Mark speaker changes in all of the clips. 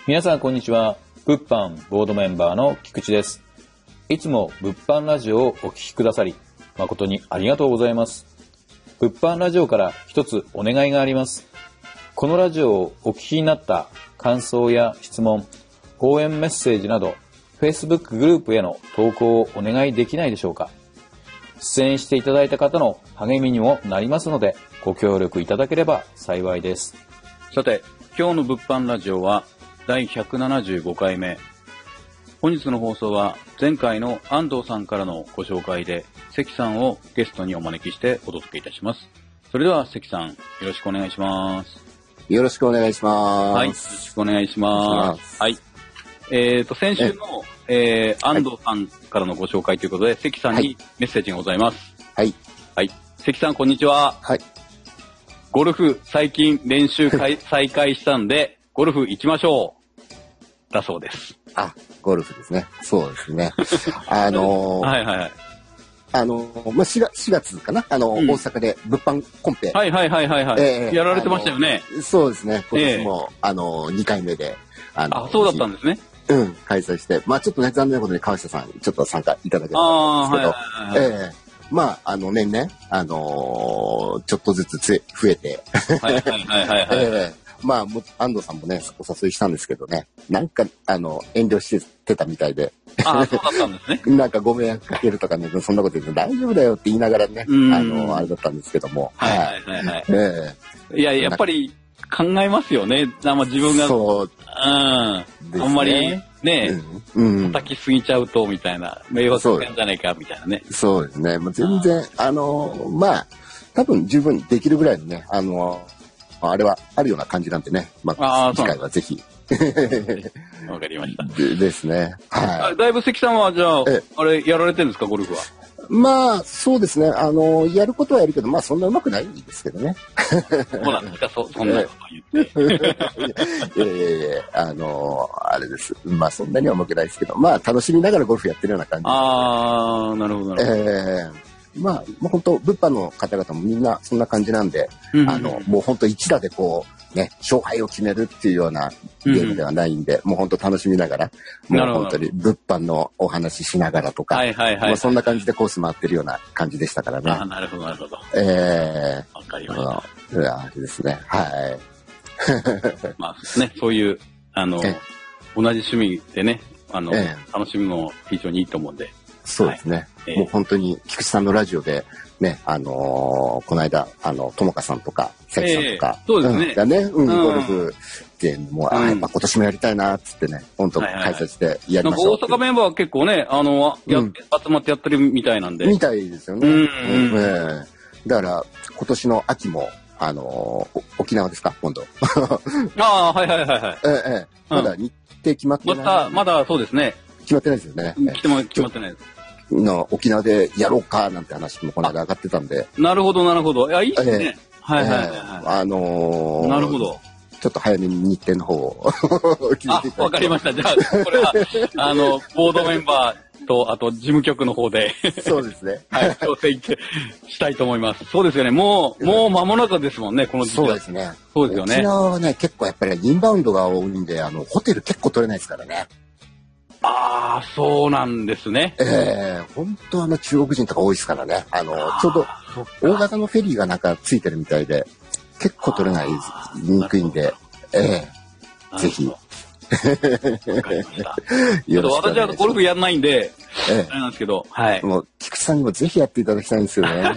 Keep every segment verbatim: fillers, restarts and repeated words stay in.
Speaker 1: 皆さんこんにちは。物販ボードメンバーの菊池です。いつも物販ラジオをお聞きくださり誠にありがとうございます。物販ラジオから一つお願いがあります。このラジオをお聞きになった感想や質問、応援メッセージなど Facebook グループへの投稿をお願いできないでしょうか。出演していただいた方の励みにもなりますのでご協力いただければ幸いです。
Speaker 2: さて、今日の物販ラジオはだいひゃくななじゅうごかいめ。本日の放送は前回の安藤さんからのご紹介で関さんをゲストにお招きしてお届けいたします。それでは関さん、よろしくお願いします。
Speaker 3: よろしくお願いします。
Speaker 2: はい、よろしくお願いします。はい。えっと、先週の、えー、安藤さんからのご紹介ということで、関さんにメッセージがございます。
Speaker 3: はい。
Speaker 2: はい。関さん、こんにちは。
Speaker 3: はい。
Speaker 2: ゴルフ、最近練習会再開したんで、ゴルフ行きましょう。だそうです。
Speaker 3: あ、ゴルフですね。そうですね。あのー、
Speaker 2: はいはいはい。
Speaker 3: あのー、まあ、しがつ、しがつかなあのー、うん、大阪で物販コンペ。
Speaker 2: はいはいはいはいはい。えー、やられてましたよね。
Speaker 3: そうですね。今年も、えー、あのー、にかいめで。
Speaker 2: あのー、あ、そうだったんですね。
Speaker 3: うん、開催して。まあちょっとね、残念なことに川下さん、ちょっと参加いただけなかったんですけど。ええまあ、あの、年々、あのー、ちょっとずつつ増えて。
Speaker 2: はいはいはいはい、はい
Speaker 3: えーまあ、も安藤さんもね、お誘いしたんですけどね、なんか、あの、遠慮してたみたいで。
Speaker 2: ああ、そうだったんですね。
Speaker 3: なんかご迷惑かけるとかね、そんなこと言って大丈夫だよって言いながらね、あの、あれだったんですけども。
Speaker 2: はいはいはいはい。えー、いや、やっぱり考えますよね。あま自分が。そう。うん。あんまりね、うん、叩きすぎちゃうと、みたいな。迷惑かけんじゃないか、みたいなね。
Speaker 3: そうですね。もう全然、あの、まあ、多分十分できるぐらいのね、あの、あれはあるような感じなんでね。まあ、次回はぜひ。
Speaker 2: わかりました。
Speaker 3: でですね。
Speaker 2: はい。だいぶ関さんは、じゃあ、あれ、やられてるんですか、ゴルフは。
Speaker 3: まあ、そうですね。あの、やることはやるけど、まあ、そんな上手くないんですけどね。
Speaker 2: そうなんですか、そ、そんなこと言って。
Speaker 3: いやいやいや、あの、あれです。まあ、そんなには上手くないですけど、まあ、楽しみながらゴルフやってるような感じ。
Speaker 2: ああ、なるほど、なるほど。えー
Speaker 3: まあ、もう本当、物販の方々もみんなそんな感じなんで、うんうん、あの、もう本当一打でこう、ね、勝敗を決めるっていうようなゲームではないんで、うんうん、もう本当楽しみながら、もう本当に物販のお話ししながらとか、はいはいはいはい、まあ、そんな感じでコース回ってるような感じでしたからね。
Speaker 2: あ、なるほど、なるほど。
Speaker 3: ええー。
Speaker 2: わかりました。
Speaker 3: あれですね。はい。
Speaker 2: まあね、そういう、あの、同じ趣味でね、あの、楽しむの非常にいいと思うんで。
Speaker 3: そうですね。はいえー、もう本当に菊池さんのラジオでね、あのー、この間あのともかさんとか関さんとか、
Speaker 2: えー、そうですね。
Speaker 3: うん、がね、うん、ゴルフってもう、うん、あやっぱ今年もやりたいなっつってね、本当開催してやりましょう。
Speaker 2: なんか大阪メンバーは結構ね、あのや、うん、集まってやってるみたいなんで。
Speaker 3: みたいですよね。うん、うんうんえー、だから今年の秋もあのー、沖縄ですか今度。
Speaker 2: ああはいはいはいはい。
Speaker 3: えー、えー、まだ日程決まってない。
Speaker 2: まだまだそうですね。
Speaker 3: 決まってないですよね。
Speaker 2: 決ま決まってないです。
Speaker 3: の沖縄でやろうかなんて話もこの間上がってたんで。
Speaker 2: なるほどなるほど。いやいいですね。えー、はいはいはい、はい。
Speaker 3: あのー、
Speaker 2: なるほど。
Speaker 3: ちょっと早めに日程の方を
Speaker 2: あ、わかりました。じゃあこれはあのボードメンバーとあと事務局の方で
Speaker 3: そうですね。
Speaker 2: はい、調整したいと思います。そうですよね。もうもう間もなくですもんねこの時期。
Speaker 3: そうですね。
Speaker 2: そうですよね。
Speaker 3: 沖縄はね結構やっぱりインバウンドが多いんであのホテル結構取れないですからね。
Speaker 2: ああ、そうなんですね。
Speaker 3: ええー、本当あの中国人とか多いですからね。あの、ちょうど大型のフェリーがなんかついてるみたいで、結構取れない、にくいんで、ええー、ぜひ。
Speaker 2: わかりました。ちょっと私はゴルフやんないんで、ええ、あれなんですけど、はい。
Speaker 3: もう、菊池さんにもぜひやっていただきたいんですよね。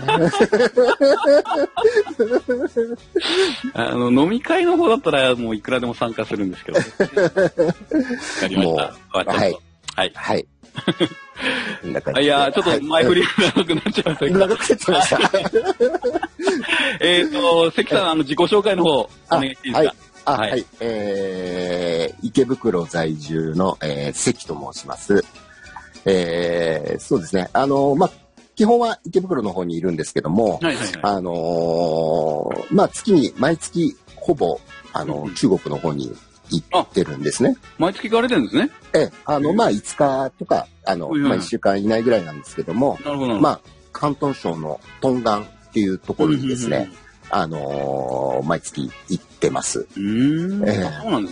Speaker 2: あの、飲み会の方だったらもういくらでも参加するんですけど。わかりました。
Speaker 3: はい。
Speaker 2: はい。
Speaker 3: はい。
Speaker 2: いや、ちょっと前振りが長くなっちゃいましたけど。
Speaker 3: 長くなっちゃいました。
Speaker 2: えっと、関さん、あの、自己紹介の方、お願いしていいですか。
Speaker 3: あ、はい。はい、えー、池袋在住の、えー、関と申します。えー、そうですね。あの、まあ、基本は池袋の方にいるんですけども、はいはいはい、あのー、まあ、月に、毎月、ほぼ、あの、うん、中国の方に行ってるんですね。
Speaker 2: 毎月行かれてるんですね。
Speaker 3: ええ、あの、まあ、いつかとか、あの、まあ、いっしゅうかん以内ぐらいなんですけども、なるほど。まあ、広東省の東岸っていうところにですね、うんうんうん、あのー、毎月行ってます。
Speaker 2: うーん、えー、そうなんですね。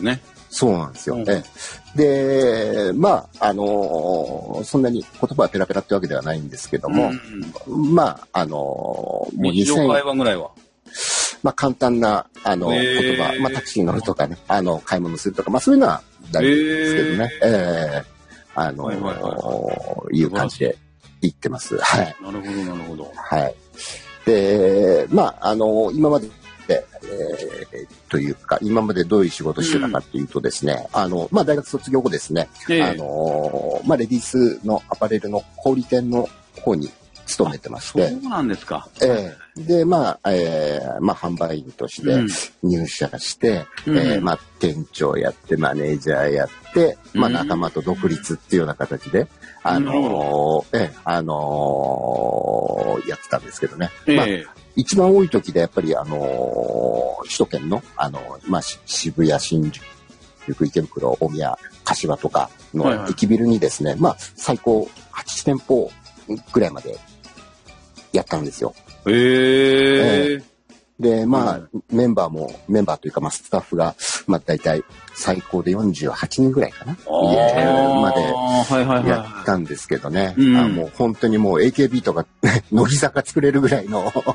Speaker 3: そうなんですよ。うん、えで、まあ、あのー、そんなに言葉はペラペラってわけではないんですけども、うん、まあ、あのー、もう
Speaker 2: 日常会話ぐらいは
Speaker 3: まあ、簡単な、あの、言葉、まあ、タクシー乗るとかね、あの、買い物するとか、まあ、そういうのは大丈夫ですけどね。えー、えー、あのー、はいはいはいはい、いう感じで言ってます。はい。
Speaker 2: なるほど、なるほど。
Speaker 3: はい。で、まあ、あの、今まで、えー、というか、今までどういう仕事してたかっていうとですね、うん、あの、まあ、大学卒業後ですね、えー、あの、まあ、レディースのアパレルの小売店の方に勤めてまして。
Speaker 2: そうなんですか。
Speaker 3: えー、で、まあ、えー、まあ、販売員として入社して、うん、えー、まあ、店長やって、マネージャーやって、まあ、仲間と独立っていうような形で、あのー、えー、あのー、やってたんですけどね。えー、まあ、一番多い時でやっぱり、あのー、首都圏の、あのー、まあ、渋谷、新宿、池袋、大宮、柏とかの駅ビルにですね、はいはい、まあ、最高はち店舗ぐらいまでやったんですよ。
Speaker 2: へー。
Speaker 3: えーで、まあ、うん、メンバーも、メンバーというか、まあ、スタッフが、まあ、大体、最高でよんじゅうはちにんぐらいかな。まで、やったんですけどね。うん、あもう、本当にもう、エーケービー とか、乃木坂作れるぐらいの、スタ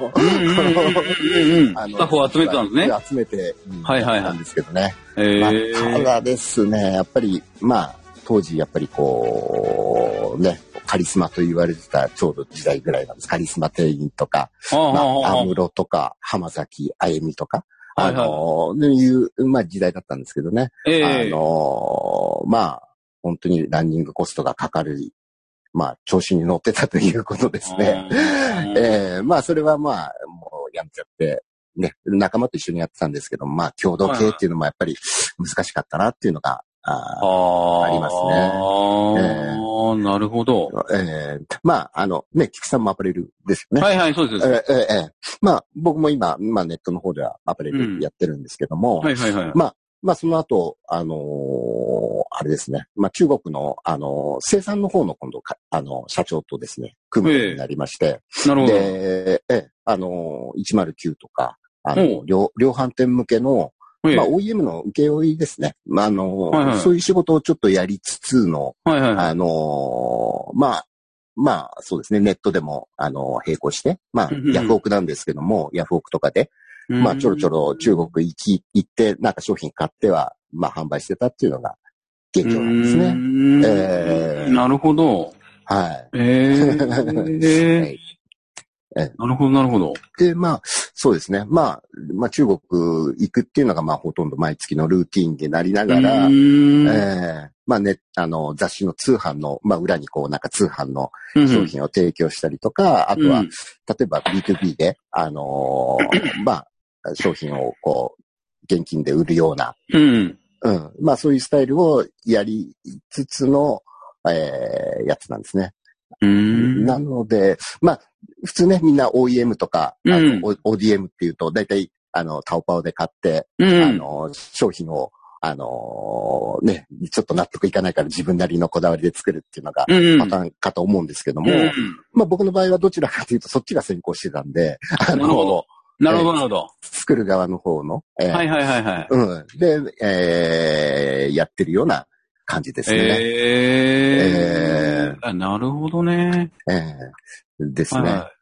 Speaker 2: ッフを集めてたんですね。
Speaker 3: 集めて、
Speaker 2: うん、はいはいはい。
Speaker 3: たんですけどね。まあ、ただですね、やっぱり、まあ、当時、やっぱりこう、ね、カリスマと言われてたちょうど時代ぐらいなんです。カリスマ店員とか、安室とか、浜崎あゆみとか、あのー、いう、まあ時代だったんですけどね。えー、あのー、まあ、本当にランニングコストがかかる、まあ、調子に乗ってたということですね。えー、まあ、それはまあ、もうやめちゃって、ね、仲間と一緒にやってたんですけど、まあ、共同経営っていうのもやっぱり難しかったなっていうのが、あ, ありますね。
Speaker 2: ああ、なるほど。
Speaker 3: えー、まあ、あの、ね、菊さんもアパレルですよね。
Speaker 2: はいはい、そうです。
Speaker 3: えーえー、まあ、僕も今、まあネットの方ではアパレルやってるんですけども、うん、はいはいはい。まあ、まあその後、あのー、あれですね、まあ中国の、あのー、生産の方の今度か、あのー、社長とですね、組むようになりまして、
Speaker 2: えー、なるほど。
Speaker 3: で、えー、あのー、いちまるきゅうとか、あの、量、量販店向けの、まあ、オーイーエム の請負ですね。まあ、あの、はいはい、そういう仕事をちょっとやりつつの、はいはいはい、あの、まあ、まあ、そうですね。ネットでも、あの、並行して、まあ、ヤフオクなんですけども、ヤフオクとかで、まあ、ちょろちょろ中国行き、行って、なんか商品買っては、まあ、販売してたっていうのが現状なんですね。
Speaker 2: えー、なるほど。
Speaker 3: はい。
Speaker 2: えーはいなるほど、なるほど。
Speaker 3: で、まあ、そうですね。まあ、まあ中国行くっていうのが、まあほとんど毎月のルーティーンになりながら、えー、まあね、あの、雑誌の通販の、まあ裏にこうなんか通販の商品を提供したりとか、うん、あとは、うん、例えば ビーツービー で、あのー、まあ、商品をこう、現金で売るような、うん、うん。まあそういうスタイルをやりつつの、えー、やつなんですね。
Speaker 2: うん
Speaker 3: なので、まあ、普通ね、みんな オーイーエム とか、うん、あの オーディーエム っていうと、だいたい、あの、タオパオで買って、うん、あの、商品を、あのー、ね、ちょっと納得いかないから自分なりのこだわりで作るっていうのが、パターンかと思うんですけども、うん、まあ僕の場合はどちらかというと、そっちが先行してたんで、
Speaker 2: あの、なるほど。なるほど、なるほど。
Speaker 3: 作る側の方の、
Speaker 2: えー、はいはいはいはい。
Speaker 3: うん。で、えー、やってるような感じですね。
Speaker 2: えー、えー、なるほどね。
Speaker 3: えー、ですね。はい、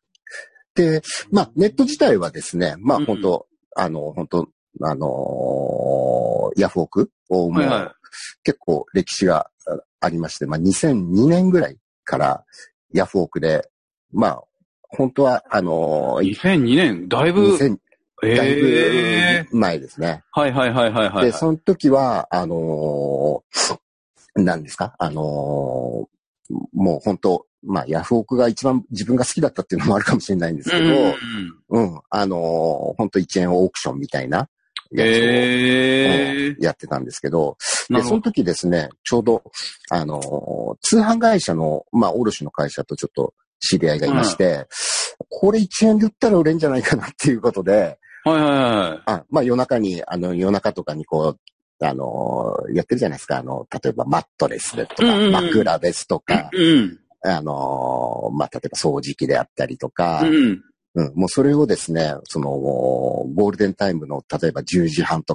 Speaker 3: で、まあ、ネット自体はですね、まあ、本当、うん、あの、本当、あのー、ヤフオクをもう、はいはい、結構歴史がありまして、まあ、にせんにねんぐらいからヤフオクで、まあ、本当は、あのー、
Speaker 2: にせんにねんだいぶ、
Speaker 3: だいぶ前ですね。
Speaker 2: はいはいはいはいはい。
Speaker 3: で、その時は、あのー、何ですかあのー、もう本当、まあ、ヤフオクが一番自分が好きだったっていうのもあるかもしれないんですけど、うん、うんうん、あのー、本当いちえんオークションみたいなやつを、えーうん、やってたんですけど、で、その時ですね、ちょうど、あのー、通販会社の、まあ、卸の会社とちょっと知り合いがいまして、うん、これいちえんで売ったら売れんじゃないかなっていうことで、
Speaker 2: はいはいはい。
Speaker 3: あ、まあ夜中に、あの夜中とかにこう、あのー、やってるじゃないですか。あの、例えばマットレスとか、うんうん、枕ですとか、うん、あのー、まあ例えば掃除機であったりとか、うんうん、もうそれをですね、その、ゴールデンタイムの例えばじゅうじはんとか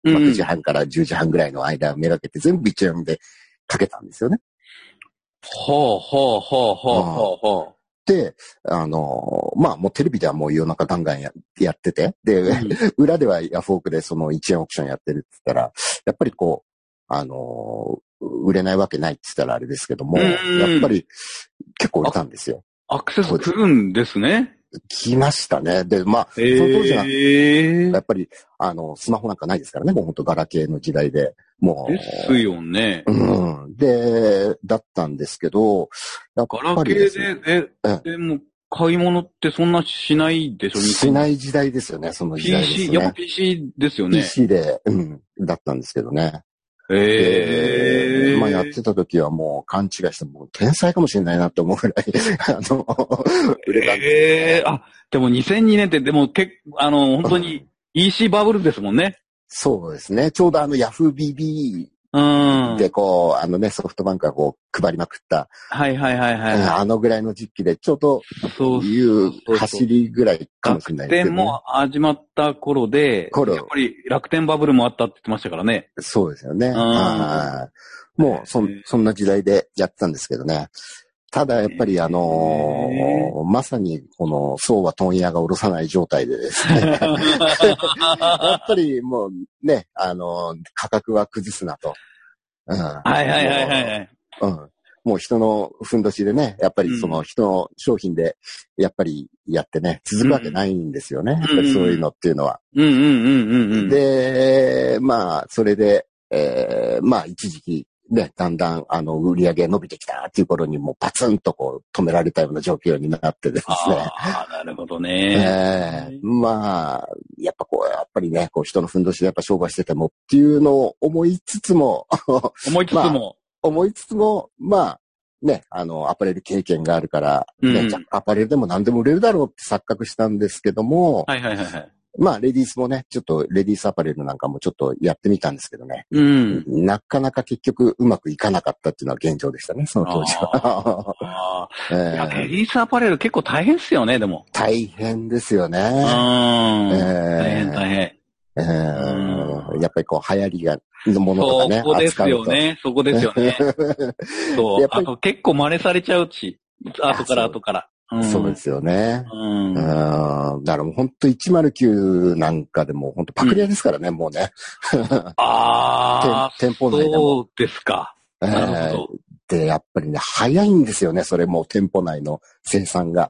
Speaker 3: まあ、くじはんからじゅうじはんぐらいの間をめがけて全部一覧でかけたんですよね。
Speaker 2: ほうほうほうほうほうほう。
Speaker 3: で、あの、まあもうテレビではもう夜中ガンガン や, やってて、で、うん、裏ではヤフオクでそのいちえんオークションやってるって言ったら、やっぱりこう、あの、売れないわけないって言ったらあれですけども、やっぱり結構売れたんですよ。
Speaker 2: アクセス来るんですね。
Speaker 3: 来ましたね。で、まあ、その当時は、やっぱり、あの、スマホなんかないですからね、もう本当ガラケーの時代で、もう。
Speaker 2: ですよね。
Speaker 3: うん。で、だったんですけど、やっぱりですね、
Speaker 2: ガラケーで、え、でも、買い物ってそんなしないでしょ、
Speaker 3: しない時代ですよね、その時代ですね。
Speaker 2: ピーシー、やっぱ ピーシー ですよね。
Speaker 3: ピーシー で、うん、だったんですけどね。
Speaker 2: ええー。
Speaker 3: まあやってた時はもう勘違いして、もう天才かもしれないなって思うぐらい、あの、売れたんです、ね。
Speaker 2: ええー、あ、でもにせんにねんってでも結構、あの、本当に イーシー バブルですもんね。
Speaker 3: そうですね。ちょうどあの Yahoo ビービー でこう、あのね、ソフトバンクがこう配りまくった。
Speaker 2: はいはいはいはい、はい。
Speaker 3: あのぐらいの時期で、ちょうど、そういう走りぐらいかもしれないですけど、ね。
Speaker 2: 楽天も始まった頃で、頃やっぱり楽天バブルもあったって言ってましたからね。
Speaker 3: そうですよね。あもうそ、そんな時代でやってたんですけどね。ただやっぱりあのー、まさにこの、そうは問屋が下ろさない状態でですね。やっぱりもうね、あのー、価格は崩すなと。
Speaker 2: うん、はいはいはいはい、はい。
Speaker 3: うん。もう人のふんどしでね、やっぱりその人の商品で、やっぱりやってね、続くわけないんですよね。うん、やっぱりそういうのっていうのは。
Speaker 2: うんうんうんうんうん。
Speaker 3: で、まあ、それで、えー、まあ一時期、ね、だんだん、あの、売り上げ伸びてきたっていう頃にもうパツンとこう止められたような状況になってですね。
Speaker 2: ああ、なるほどね。
Speaker 3: えー、まあ、やっぱこう、やっぱりね、こう人のふんどしでやっぱ商売しててもっていうのを思いつつも、
Speaker 2: 思いつつも、ま
Speaker 3: あ、思いつつも、まあ、ね、あの、アパレル経験があるから、ね、うん、じゃアパレルでも何でも売れるだろうって錯覚したんですけども、
Speaker 2: はいはいはいはい。
Speaker 3: まあ、レディースもね、ちょっと、レディースアパレルなんかもちょっとやってみたんですけどね。
Speaker 2: うん。
Speaker 3: なかなか結局うまくいかなかったっていうのは現状でしたね、その当時は。
Speaker 2: あえー、いや、レディースアパレル結構大変っすよね、でも。
Speaker 3: 大変ですよね。うん。え
Speaker 2: ー、大変大変。
Speaker 3: えー、やっぱりこう、流行りが、のものとかね。
Speaker 2: そこですよね、そこですよね。そう。やっぱりあと結構真似されちゃうし、後から後から。
Speaker 3: うん、そうですよね。
Speaker 2: うん。
Speaker 3: だからもう本当いちまるきゅうなんかでも本当パクリ屋ですからね、うん、もうね。
Speaker 2: ああ。
Speaker 3: 店舗内でも。
Speaker 2: そうですか。なるほど。
Speaker 3: で、やっぱりね、早いんですよね、それも店舗内の生産が。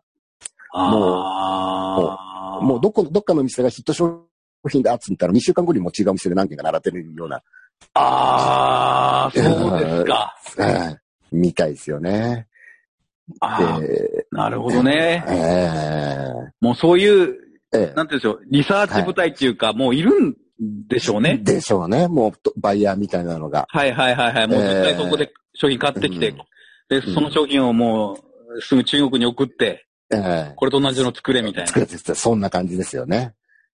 Speaker 3: もう、もうどこ、どっかの店がヒット商品だっつったらにしゅうかんごにも違う店で何件か並ってるような。
Speaker 2: ああ、そうですか。
Speaker 3: みたいですよね。
Speaker 2: あなるほどね。
Speaker 3: えー、
Speaker 2: もうそういう、えー、なんていうんでしょう、リサーチ部隊っていうか、はい、もういるんでしょうね。
Speaker 3: でしょうね。もうバイヤーみたいなのが。
Speaker 2: はいはいはいはい。もう絶対そこで商品買ってきて、えー、で、その商品をもうすぐ中国に送って、えー、これと同じの作れみたいな。
Speaker 3: 作れてそんな感じですよね。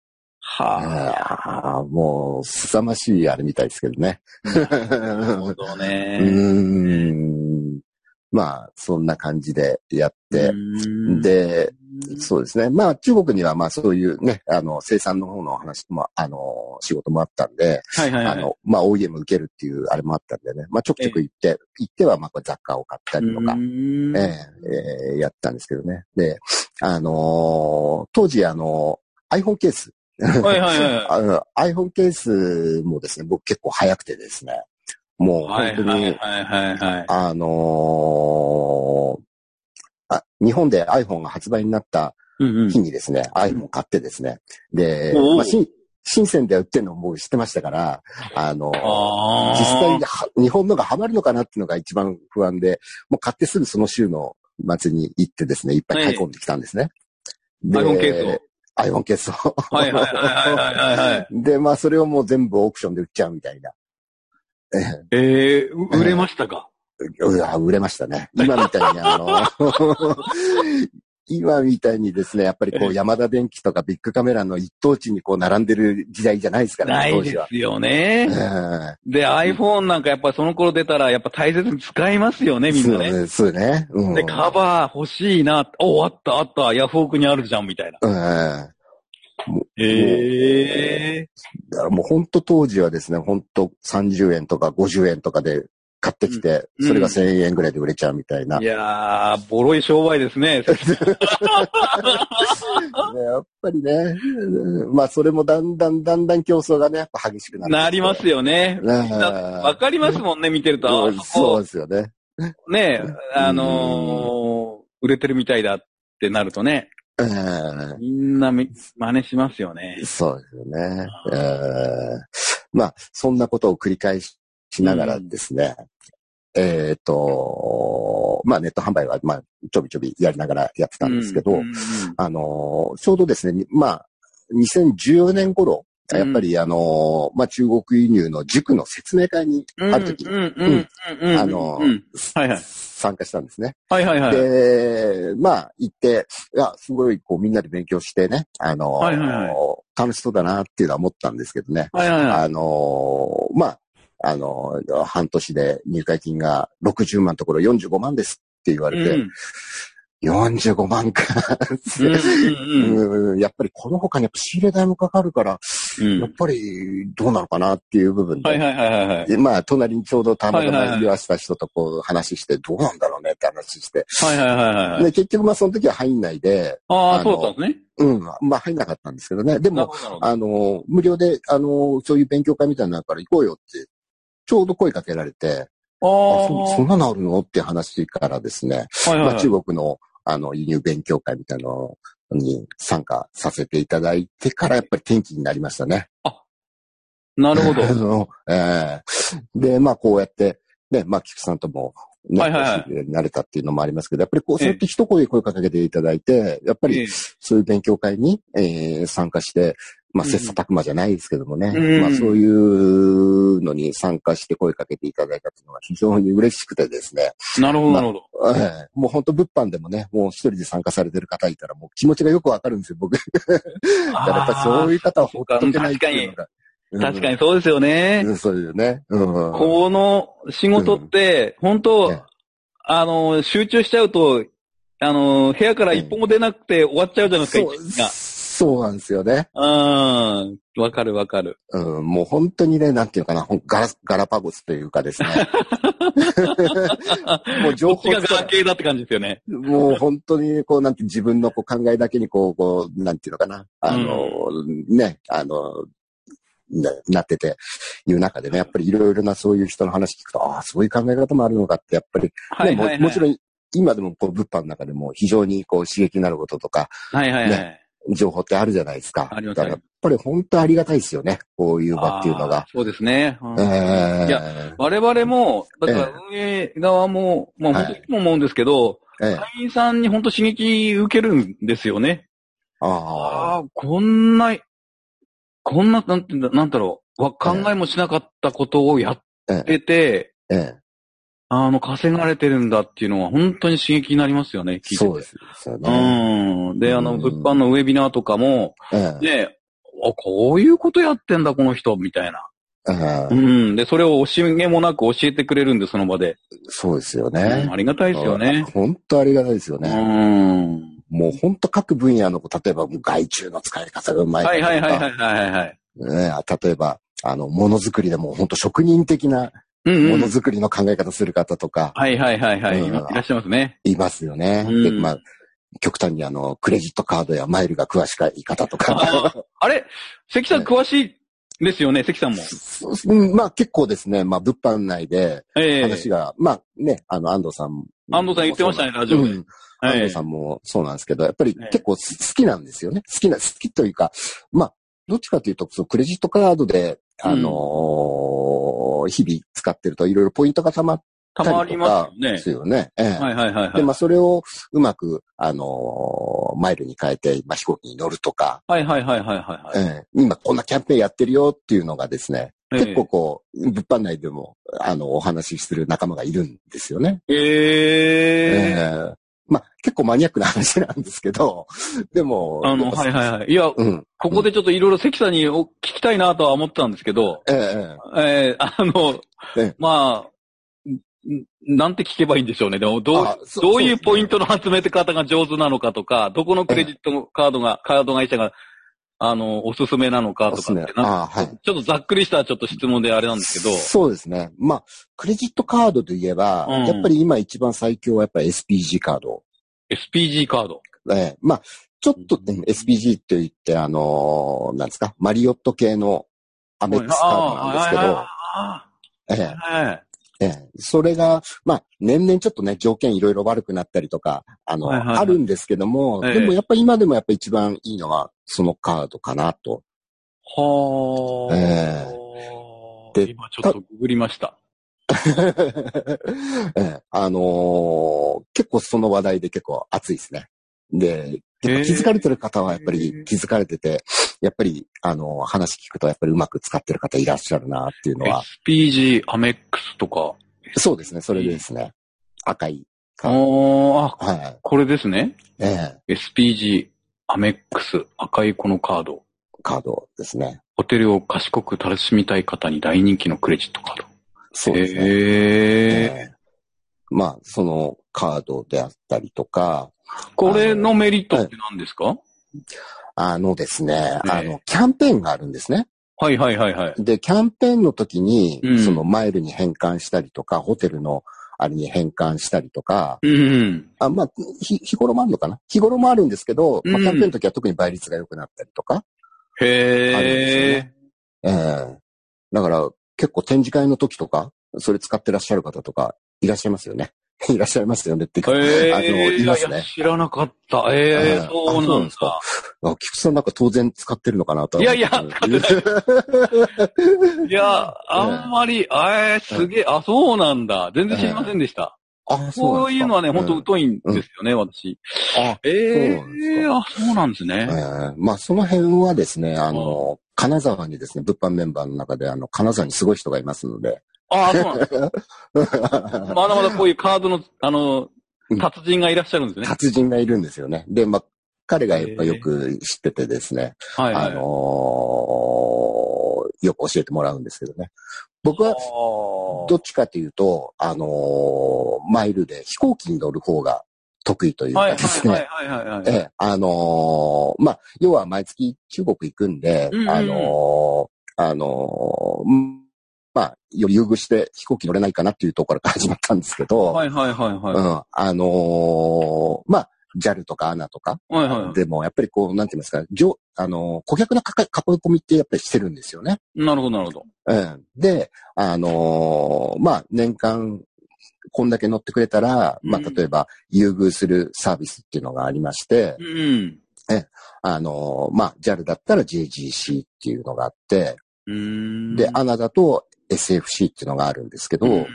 Speaker 3: はあ、もう、凄ましいあれみたいですけどね。
Speaker 2: なるほどね。
Speaker 3: うーん。まあ、そんな感じでやって、で、そうですね。まあ、中国にはまあそういうね、あの、生産の方の話も、あの、仕事もあったんで、
Speaker 2: はいはいはい、
Speaker 3: あの、まあ オーイーエム 受けるっていうあれもあったんでね、まあちょくちょく行って、行ってはまあ雑貨を買ったりとか、えーえー、やったんですけどね。で、あのー、当時あの、iPhone ケース、
Speaker 2: はいはいはい。
Speaker 3: あの iPhone ケースもですね、僕結構早くてですね、もう本当に、
Speaker 2: はいはいはいはい、
Speaker 3: あのー、あ、日本で iPhone が発売になった日にですね、うんうん、iPhone 買ってですね、で、まあ、し深センで売ってるのも知ってましたから、あのー、実際に日本のがハマるのかなっていうのが一番不安で、もう買ってすぐその週の末に行ってですね、いっぱい買い込んできたんですね。
Speaker 2: はい、iPhone ケースを
Speaker 3: iPhone ケースを。
Speaker 2: はいはいはいはいはい、はい。
Speaker 3: で、まあそれをもう全部オークションで売っちゃうみたいな。
Speaker 2: ええー、売れましたか、
Speaker 3: うわ、売れましたね。今みたいにあの、今みたいにですね、やっぱりこう山田電機とかビッグカメラの一等地にこう並んでる時代じゃないですから
Speaker 2: ね、当時は。ないですよね。で、iPhone なんかやっぱりその頃出たらやっぱ大切に使いますよね、みんなね。
Speaker 3: そうですね。うん、
Speaker 2: で、カバー欲しいな、お、あったあった、ヤフオクにあるじゃん、みたいな。
Speaker 3: うん
Speaker 2: ええー。
Speaker 3: だからもう本当当時はですね、本当さんじゅうえんとかごじゅうえんとかで買ってきて、うん、それがせんえんぐらいで売れちゃうみたいな。
Speaker 2: いやー、ボロい商売ですね。
Speaker 3: やっぱりね、まあそれもだんだんだんだん競争がね、やっぱ激しくなる。
Speaker 2: なりますよね。わかりますもんね、見てると。
Speaker 3: そうですよね。
Speaker 2: ねえ、あのー、売れてるみたいだってなるとね。えー、みんなみ真似しますよね。
Speaker 3: そうですよね。えー、まあ、そんなことを繰り返しながらですね、うん、えっ、ー、と、まあネット販売は、まあ、ちょびちょびやりながらやってたんですけど、うんうんうん、あの、ちょうどですね、まあ、にせんじゅうよねん頃、やっぱりあの、まあ、中国輸入の塾の説明会にあるときに、あの、参加したんですね。
Speaker 2: はいはいはい。
Speaker 3: で、まあ、行って、いや、すごいこうみんなで勉強してね、あの、はいはいはい、楽しそうだなっていうのは思ったんですけどね。
Speaker 2: はいはいはい、
Speaker 3: あの、まあ、あの、半年で入会金がろくじゅうまんのところよんじゅうごまんですって言われて、うん、よんじゅうごまんかうんうん、うん。やっぱりこの他にやっぱ仕入れ代もかかるから、うん、やっぱりどうなのかなっていう部分で。
Speaker 2: はいはいはいはい。
Speaker 3: まあ、隣にちょうどたまたま言わせた人とこう話して、どうなんだろうねって話して。
Speaker 2: はいはいはいはい。
Speaker 3: で、結局まあその時は入んないで。
Speaker 2: ああ、そうだったんですね。
Speaker 3: うん。まあ入んなかったんですけどね。でも、あの、無料で、あの、そういう勉強会みたいなのから行こうよって、ちょうど声かけられて、ああそ、そんなのあるのって話からですね。はいはいはい、まあ中国のあの、輸入勉強会みたいなのに参加させていただいてからやっぱり転機になりましたね。
Speaker 2: あ、なるほど。
Speaker 3: えー、で、まあこうやって、ね、まあ菊池さんとも、ね、
Speaker 2: はいはいはい、
Speaker 3: 慣れたっていうのもありますけど、やっぱりこう、そうやって一声声かけていただいて、やっぱりそういう勉強会に、えー、参加して、まあ、切磋琢磨じゃないですけどもね、うん、まあ、そういうのに参加して声かけていただいたというのが非常に嬉しくてですね。
Speaker 2: なるほど、なるほど。
Speaker 3: まあえー、もう本当物販でもね、もう一人で参加されてる方いたらもう気持ちがよくわかるんですよ、僕。だからやっぱりそういう方はほっとけないっていうのが。
Speaker 2: 確かに、確かにそうですよね。
Speaker 3: うん、そうですよね。うん、
Speaker 2: この仕事って、本当、うん、あの、集中しちゃうと、あの、部屋から一歩も出なくて終わっちゃうじゃないですか、一日が。
Speaker 3: そうなんですよね。
Speaker 2: うん。わかるわかる。
Speaker 3: うん、もう本当にね、なんていうかな、ガラ、ガラパゴスというかですね。
Speaker 2: もう情報がガラ系だって感じですよね。
Speaker 3: もう本当に、こう、なんて自分のこう考えだけにこう、こう、なんていうのかな。あの、うん、ね、あの、な, なってて、いう中でね、やっぱりいろいろなそういう人の話聞くと、ああ、そういう考え方もあるのかって、やっぱり、ね、はいはいはい、も, もちろん、今でもこう、物販の中でも非常にこう、刺激になることとか、
Speaker 2: はいはいはい。
Speaker 3: ね、情報ってあるじゃないですか。
Speaker 2: あります。
Speaker 3: だからやっぱり本当ありがたいですよね。こういう場っていうのが。
Speaker 2: そうですね。うん、えー、いや、我々も、だから運営側も、えー、まあ、本当にも思うんですけど、はい、会員さんに本当刺激受けるんですよね。ああ、こんな、こんな、なんて、なんだろう、考えもしなかったことをやってて、えーえーあの、稼がれてるんだっていうのは本当に刺激になりますよね、聞いてて。
Speaker 3: そうですよね。
Speaker 2: うん。で、あの、物販のウェビナーとかも、ええ、ね、あ、こういうことやってんだ、この人、みたいな。ええ、うん。で、それを惜しげもなく教えてくれるんで、その場で。
Speaker 3: そうですよね。
Speaker 2: うん、ありがたいですよね。
Speaker 3: 本当ありがたいですよね。
Speaker 2: うん。
Speaker 3: もう本当各分野の、例えば外注の使い方がうまいとか。
Speaker 2: はいはいはいはいはいはい。
Speaker 3: ね、例えば、あの、ものづくりでも本当職人的な、ものづくりの考え方する方とか。
Speaker 2: はいはいはいはい。うん、いらっしゃいますね。
Speaker 3: いますよね。うん、で、まあ、極端にあの、クレジットカードやマイルが詳しい方とか。
Speaker 2: あ, あれ関さん詳しいですよね、関さんも。
Speaker 3: うん、まあ結構ですね、まあ物販内で話が、えー、まあね、あの、安藤さん。
Speaker 2: 安藤さん言ってましたね、ラジオで。うん、
Speaker 3: 安藤さんもそうなんですけど、やっぱり結構好きなんですよね。好きな、好きというか、まあ、どっちかというと、そのクレジットカードで、あのーうん、日々使ってるといろいろポイントが溜まったりとか。溜まりますよね。ですよね。ええ、
Speaker 2: はいはいはい、はい。
Speaker 3: で、まあそれをうまく、あのー、マイルに変えて、まあ飛行機に乗るとか。
Speaker 2: はいはいはいはいはい、
Speaker 3: ええ。今こんなキャンペーンやってるよっていうのがですね、ええ、結構こう、物販内でも、あの、お話しする仲間がいるんですよね。
Speaker 2: えー、
Speaker 3: ええ。まあ、結構マニアックな話なんですけど、でも。
Speaker 2: あの、はいはいはい。いや、うん、ここでちょっといろいろ関さんに聞きたいなとは思ってたんですけど、
Speaker 3: ええ
Speaker 2: ええ、あの、ええ、まあ、なんて聞けばいいんでしょうね。でも、どう、どういうポイントの集めて方が上手なのかとか、どこのクレジットカードが、カード会社があの、おすすめなのかとかって、なんか、はい、ちょっとざっくりしたちょっと質問であれなんですけど。
Speaker 3: そうですね。まあ、クレジットカードといえば、うん、やっぱり今一番最強はやっぱり エスピージー カード。
Speaker 2: エスピージー カード。
Speaker 3: ええ、まあ、ちょっと、ね、エスピージー って言って、あのー、なんですか、マリオット系のアメックスカードなんですけど、ええ。ええ、それが、まあ、年々ちょっとね、条件いろいろ悪くなったりとか、あの、はいはいはい、あるんですけども、ええ、でもやっぱり今でもやっぱ一番いいのは、そのカードかなと。
Speaker 2: はあ。ええ。で、今ちょっとググりました。
Speaker 3: ええ、あのー、結構その話題で結構熱いですね。で、気づかれてる方はやっぱり気づかれてて、やっぱり、あの、話聞くとやっぱりうまく使ってる方いらっしゃるなっていうのは。
Speaker 2: エスピージー アメックスとか。
Speaker 3: そうですね、それですね。赤いカー
Speaker 2: ド。ああ、はい、これですね。
Speaker 3: ええ。
Speaker 2: エスピージー アメックス、赤いこのカード。
Speaker 3: カードですね。
Speaker 2: ホテルを賢く楽しみたい方に大人気のクレジットカード。
Speaker 3: そうですね。へ
Speaker 2: え。
Speaker 3: まあ、そのカードであったりとか。
Speaker 2: これのメリットって何ですか？はい、
Speaker 3: あのですね、あの、キャンペーンがあるんですね。
Speaker 2: はいはいはいはい。
Speaker 3: で、キャンペーンの時に、うん、そのマイルに変換したりとか、ホテルのあれに変換したりとか、
Speaker 2: うんうん、
Speaker 3: あまあ、日、日頃もあるのかな？日頃もあるんですけど、まあ、キャンペーンの時は特に倍率が良くなったりとか。
Speaker 2: へー。
Speaker 3: あるんですよね。ええー。だから、結構展示会の時とか、それ使ってらっしゃる方とか、いらっしゃいますよね。いらっしゃいますよねっていうか、
Speaker 2: えー、
Speaker 3: あの、いますね。
Speaker 2: いや知らなかった。ええー、そうなんですか。
Speaker 3: あ、菊池さんなんか当然使ってるのかなと。
Speaker 2: いやいや、使ってない。いや、あんまり、えー、すげえ、あ、そうなんだ。全然知りませんでした。
Speaker 3: えー、あ、
Speaker 2: そういうのはね、ほんと疎いんですよね、うん、私。
Speaker 3: あ、
Speaker 2: ええー、あ、そうなんですね。
Speaker 3: えー、まあ、その辺はですね、あの、金沢にですね、物販メンバーの中で、あの、金沢にすごい人がいますので。
Speaker 2: ああ、そうなんですか。まだまだこういうカードの、あの、達人がいらっしゃるんですね。
Speaker 3: 達人がいるんですよね。で、まあ、彼がやっぱよく知っててですね、はいはい、あのー、よく教えてもらうんですけどね。僕は、どっちかというと、あのー、マイルで飛行機に乗る方が得意というかですね。ええ、あのー、まあ、要は毎月中国行くんで、うんうん、あのー、あのー、まあ、より優遇して飛行機乗れないかなっていうところから始まったんですけど、
Speaker 2: はいはいはいはい。
Speaker 3: うん、あのー、まあ、ジャル とかアナ とか、はいはい、でもやっぱりこう、なんて言いますか、じょあのー、顧客のかか囲い込みってやっぱりしてるんですよね。
Speaker 2: なるほどなるほど。
Speaker 3: うん。で、あのー、まあ、年間、こんだけ乗ってくれたら、うん、まあ、例えば、優遇するサービスっていうのがありまして、
Speaker 2: うん、
Speaker 3: え、あのー、まあ、ジャル だったら ジェイジーシー っていうのがあって、
Speaker 2: うん
Speaker 3: で、アナ だと エスエフシー っていうのがあるんですけど、うん、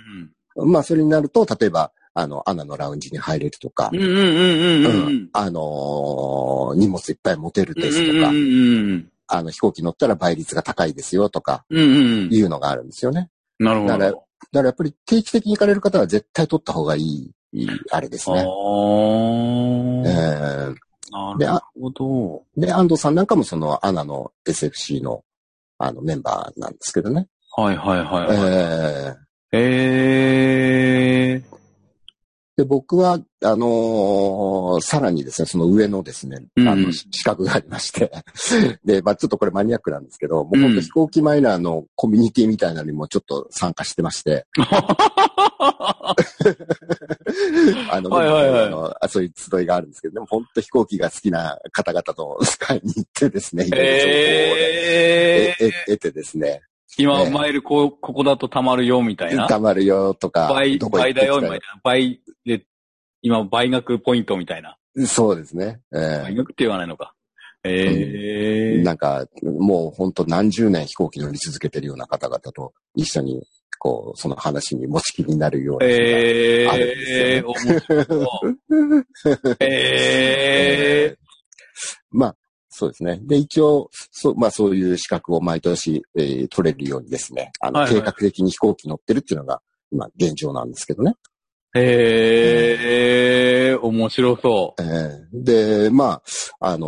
Speaker 3: まあ、それになると、例えば、あの、アナ のラウンジに入れるとか、
Speaker 2: うんうんうんうん、
Speaker 3: あのー、荷物いっぱい持てるですとか、
Speaker 2: うんうんうん、
Speaker 3: あの、飛行機乗ったら倍率が高いですよとか、
Speaker 2: うんうん、
Speaker 3: いうのがあるんですよね。
Speaker 2: なるほど。
Speaker 3: だから、だからやっぱり定期的に行かれる方は絶対取った方がいい、いいあれですね。
Speaker 2: あ
Speaker 3: えー、
Speaker 2: なるほど。
Speaker 3: で、安藤さんなんかもその、アナ の エスエフシー の、あの、メンバーなんですけどね。
Speaker 2: はいはいはい、はい。
Speaker 3: え
Speaker 2: ー、えー。
Speaker 3: で、僕は、あのー、さらにですね、その上のですね、あの、うん、資格がありまして、で、まあちょっとこれマニアックなんですけど、もう本当飛行機マイナーのコミュニティみたいなのにもちょっと参加してまして、あの、はいはいはい、あのあ、そういう集いがあるんですけど、でも本当飛行機が好きな方々と使いに行ってですね、いろいろ情報をね、えー、得てですね、
Speaker 2: 今、マイルこ、ここだと貯まるよ、みたいな。
Speaker 3: 貯まるよ、とか。
Speaker 2: 倍、倍だよ、みたいな。倍で、今、倍額ポイントみたいな。
Speaker 3: そうですね。えー、
Speaker 2: 倍額って言わないのか。ええー
Speaker 3: うん。なんか、もう本当何十年飛行機乗り続けてるような方々と一緒に、こう、その話に持ちきりになるような日があるんですよね。えー、面白い。えー、まあ、そうですね。で、一応、そう、まあそういう資格を毎年、えー、取れるようにですね、あの、はいはい、計画的に飛行機乗ってるっていうのが、今、現状なんですけどね。
Speaker 2: へえー、面白そう。
Speaker 3: えー、で、まあ、あの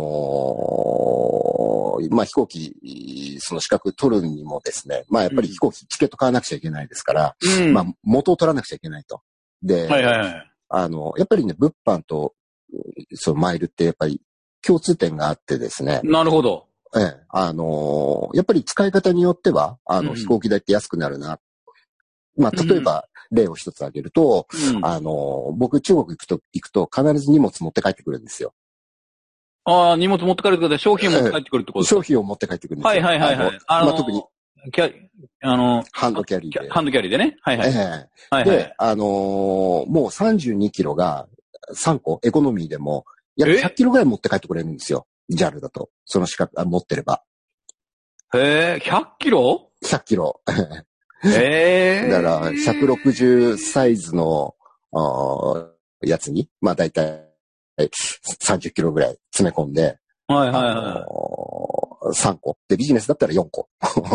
Speaker 3: ー、まあ飛行機、その資格取るにもですね、まあやっぱり飛行機、チケット買わなくちゃいけないですから、うん、まあ元を取らなくちゃいけないと。で、
Speaker 2: はいはいはい、
Speaker 3: あの、やっぱりね、物販と、そのマイルってやっぱり、共通点があってですね。
Speaker 2: なるほど。
Speaker 3: ええ、あのー、やっぱり使い方によっては、あの、うん、飛行機代って安くなるな。まあ、例えば、例を一つ挙げると、うん、あのー、僕中国行くと、行くと必ず荷物持って帰ってくるんですよ。
Speaker 2: ああ、荷物持って帰ってくるって商品持って帰ってくるってことですか？
Speaker 3: 商品を持って帰ってくるんですよ。
Speaker 2: はいはいはいはい。
Speaker 3: あの、あのまあ、特に、
Speaker 2: キャあの、
Speaker 3: ハンドキャリーで。
Speaker 2: ハンドキャリーでね。はいはい。ええ、
Speaker 3: はいはい、で、あのー、もうさんじゅうにキロがさんこ、エコノミーでも、約ひゃっキロぐらい持って帰ってくれるんですよ。ジャル だと。その資格、持ってれば。
Speaker 2: へえ、ひゃっキロ ?
Speaker 3: ひゃっキロ。
Speaker 2: へえ。
Speaker 3: だから、ひゃくろくじゅうサイズの、あやつに、まあ大体さんじゅっキロぐらい詰め込んで、
Speaker 2: はいはいはい。あ
Speaker 3: のー、さんこ。で、ビジネスだったらよんこ。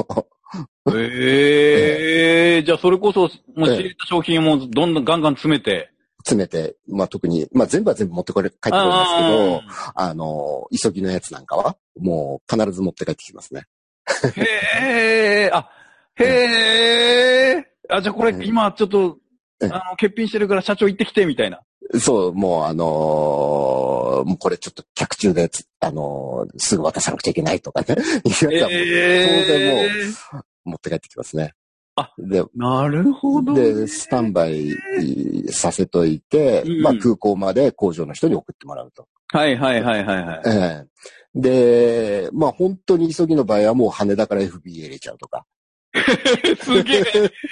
Speaker 2: へえー、じゃあそれこそ、もう仕入れた商品をもうどんどんガンガン詰めて。
Speaker 3: 詰めて、まあ特に、まあ全部は全部持ってこれ、帰ってくるんですけど、あのー、急ぎのやつなんかは、もう必ず持って帰ってきますね。
Speaker 2: へえ、あ、へえ、あ、じゃあこれ今ちょっと、あの、欠品してるから社長行ってきて、みたいな。
Speaker 3: そう、もうあのー、もうこれちょっと客中で、あのー、すぐ渡さなくちゃいけないとかね。いうやつはもう、当然もう、持って帰ってきますね。
Speaker 2: あ、で、なるほど、
Speaker 3: ね。で、スタンバイさせといて、うん、まあ空港まで工場の人に送ってもらうと。
Speaker 2: はいはいはいはいはい。
Speaker 3: えー、で、まあ本当に急ぎの場合はもう羽田から エフビーエー 入れちゃうとか。
Speaker 2: すげえすげえ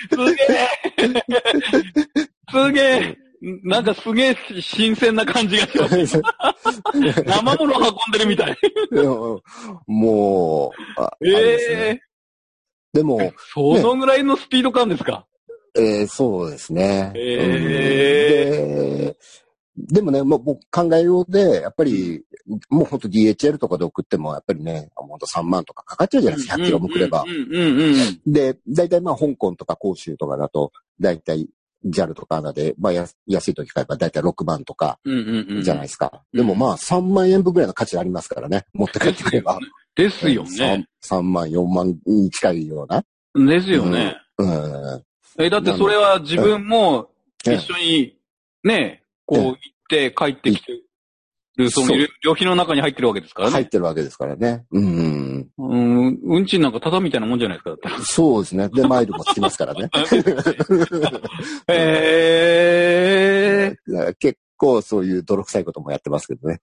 Speaker 2: すげえなんかすげえ新鮮な感じがします。生物運んでるみたい。
Speaker 3: もう、あええー。で, ね、でも、
Speaker 2: そのぐらいのスピード感ですか？
Speaker 3: ね、えー、そうですね。
Speaker 2: えー、
Speaker 3: で, でもね、もう僕考えようで、やっぱり、もうほんと ディーエイチエル とかで送っても、やっぱりね、ほんとさんまんとかかかっちゃうじゃないですか、ひゃっキロもくれば。で、だいたいまあ香港とか広州とかだと、だいたいジャル とかアナで、まあ安い時買えばだいたいろくまんとか、じゃないですか。でもまあさんまんえんぶんぐらいの価値ありますからね、持って帰ってくれば。
Speaker 2: ですよね。
Speaker 3: さんまん、よんまんに近いような。
Speaker 2: ですよね。うん。うん、え、だってそれは自分も一緒にね、こう行って帰ってきてる、その旅費の中に入ってるわけですからね。
Speaker 3: 入ってるわけですからね。うん。
Speaker 2: うん、うんちなんかタダみたいなもんじゃないですか、だったら。
Speaker 3: そうですね。で、マイルもつきますからね。
Speaker 2: へ
Speaker 3: ー。結構そういう泥臭いこともやってますけどね。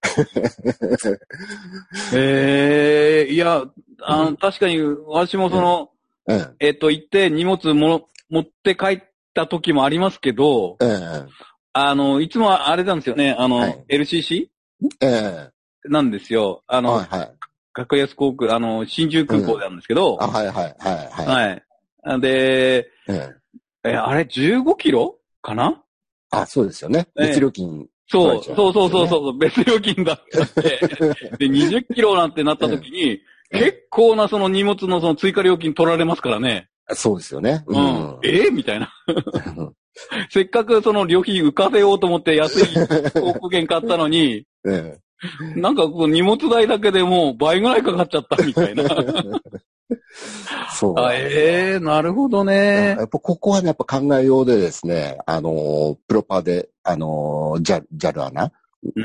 Speaker 2: へー。いや、あの、うん、確かに私もその、うん、えっと、行って荷物も持って帰った時もありますけど、うん、あの、いつもあれなんですよね、あの、はい、エルシーシー、えー、なんですよ。あの、はいはい、格安航空、あの、新宿空港なんですけど、
Speaker 3: うん、あ、はいはいはいはい。
Speaker 2: はい。で、うん、え、あれじゅうごキロかな？
Speaker 3: あ、そうですよね。別料金、ね。
Speaker 2: そう、そうそうそうそう、別料金だったって。で、にじゅっキロなんてなった時に、うん、結構なその荷物のその追加料金取られますからね。
Speaker 3: そうですよね。
Speaker 2: うん。うん、えー、みたいな。せっかくその旅費浮かせようと思って安い航空券買ったのに、うん、なんかこう荷物代だけでもう倍ぐらいかかっちゃったみたいな。
Speaker 3: そう。
Speaker 2: あ、ええー、なるほどね。
Speaker 3: やっぱここはね、やっぱ考えようでですね、あのー、プロパで、あのー、ジャル、ジャルアナ。うん。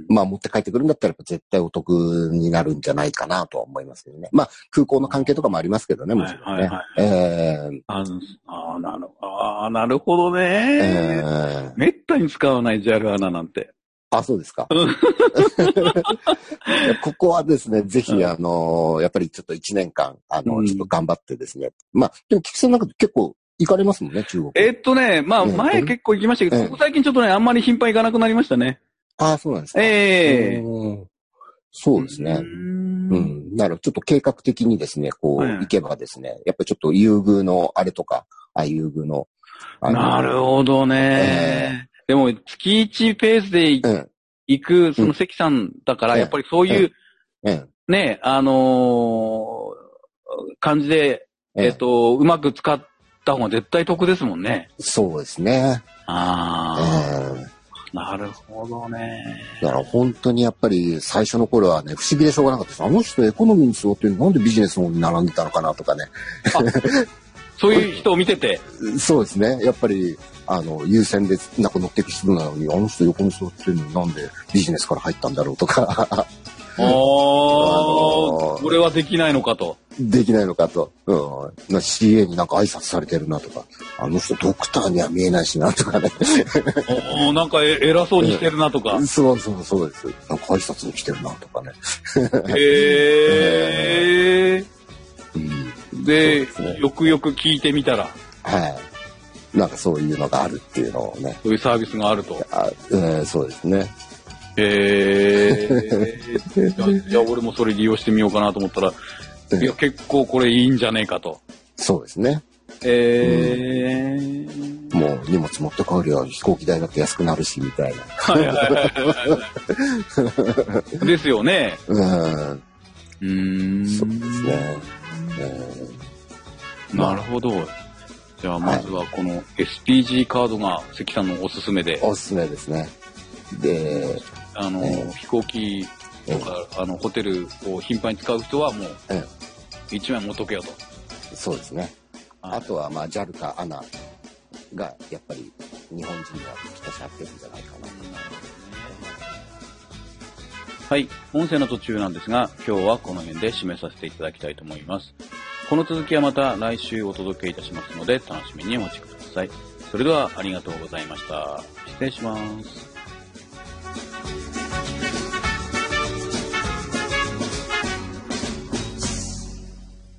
Speaker 3: まあ持って帰ってくるんだったら絶対お得になるんじゃないかなとは思いますけどね。まあ空港の関係とかもありますけどね、もちろんね。はいはいはい、えー、
Speaker 2: ああ、なる、あなるほどね。えー、めったに使わないジャルアナなんて。
Speaker 3: あ、そうですか。ここはですね、ぜひ、あのー、やっぱりちょっと一年間、あのー、ちょっと頑張ってですね。うん、まあ、でも、菊池さんなんか結構行かれますもんね、中国。
Speaker 2: えー、っとね、まあ、前結構行きましたけど、えー、ここ最近ちょっとね、あんまり頻繁に行かなくなりましたね。
Speaker 3: ああ、そうなんですか。
Speaker 2: ええー。
Speaker 3: そうですね。うん。なるほど。ちょっと計画的にですね、こう、行けばですね、やっぱりちょっと優遇のあれとか、ああ優遇の。
Speaker 2: なるほどね。えーでも、月いちペースで行く、その関さんだから、やっぱりそういう、ね、あのー、感じで、えっと、うまく使った方が絶対得ですもんね。
Speaker 3: そうですね。
Speaker 2: ああ、えー。なるほどね。
Speaker 3: だから本当にやっぱり最初の頃はね、不思議でしょうがなかったです。あの人エコノミーにしようってなんでビジネスの方に並んでたのかなとかね。
Speaker 2: そういう人を見てて。
Speaker 3: そうですね。やっぱり、あの、優先でなんか乗っていく人なのに、あの人横に座ってるのになんでビジネスから入ったんだろうとか。
Speaker 2: ああ、 これはできないのかと。
Speaker 3: できないのかと。うん。シーエー になんか挨拶されてるなとか、あの人ドクターには見えないしなとかね。
Speaker 2: おなんか偉そうにしてるなとか。
Speaker 3: そうそうそうです。なんか挨拶に来てるなとかね。
Speaker 2: へえー。うん、で、ね、よくよく聞いてみたら。
Speaker 3: はい。なんかそういうのがあるっていうのをね。
Speaker 2: そういうサービスがあると。
Speaker 3: あえー、そうですね。
Speaker 2: へえー。じゃあ俺もそれ利用してみようかなと思ったら、いや結構これいいんじゃねえかと。
Speaker 3: そうですね。
Speaker 2: えー、
Speaker 3: うん、もう荷物持って帰るよ、飛行機代だって安くなるしみたいな。
Speaker 2: はいはいはいはい。ですよね。
Speaker 3: うん。
Speaker 2: うーん。
Speaker 3: そうですね。
Speaker 2: うん、なるほど。じゃあまずはこの エスピージー カードが関さんのおすすめで。
Speaker 3: おすすめですね。で、
Speaker 2: あの、えー、飛行機とか、えー、あのホテルを頻繁に使う人はもう一枚持っとけよと。
Speaker 3: そうですね。あとはまあ ジャル か アナ がやっぱり日本人にはきっとし合ってるんじゃないかなと。
Speaker 2: はい、音声の途中なんですが、今日はこの辺で締めさせていただきたいと思います。この続きはまた来週お届けいたしますので、楽しみにお待ちください。それではありがとうございました。失礼します。